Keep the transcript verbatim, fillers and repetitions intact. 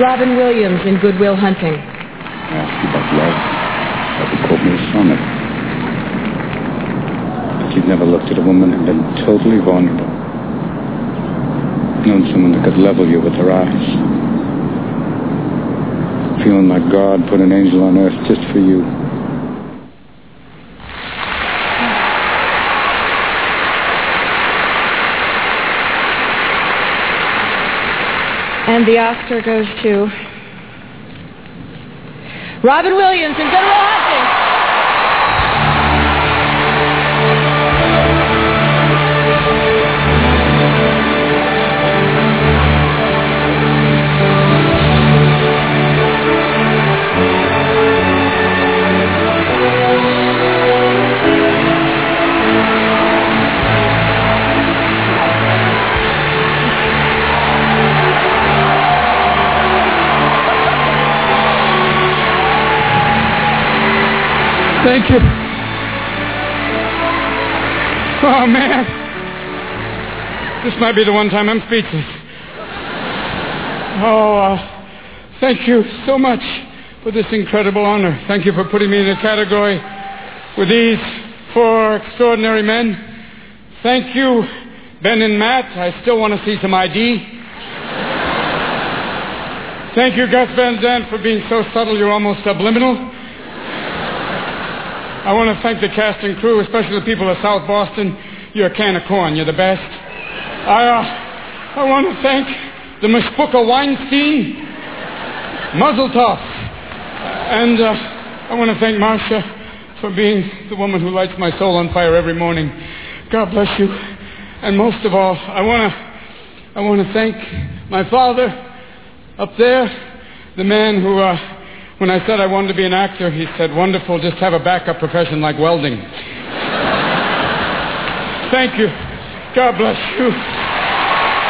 Robin Williams in Good Will Hunting. I asked you about love. That would quote me a sonnet. But you've never looked at a woman and been totally vulnerable. Known someone that could level you with her eyes. Feeling like God put an angel on earth just for you. And the Oscar goes to Robin Williams in Good Will Hunting. Thank you. Oh, man. This might be the one time I'm speechless. Oh, uh, thank you so much for this incredible honor. Thank you for putting me in a category with these four extraordinary men. Thank you, Ben and Matt. I still want to see some I D. Thank you, Gus Van Sant, for being so subtle you're almost subliminal. I want to thank the cast and crew, especially the people of South Boston. You're a can of corn. You're the best. I, uh, I want to thank the Mishpucha Weinstein, Mazel Tov. And uh, I want to thank Marcia for being the woman who lights my soul on fire every morning. God bless you. And most of all, I want to I want to thank my father up there, the man who... Uh, When I said I wanted to be an actor, he said, wonderful, just have a backup profession like welding. Thank you. God bless you.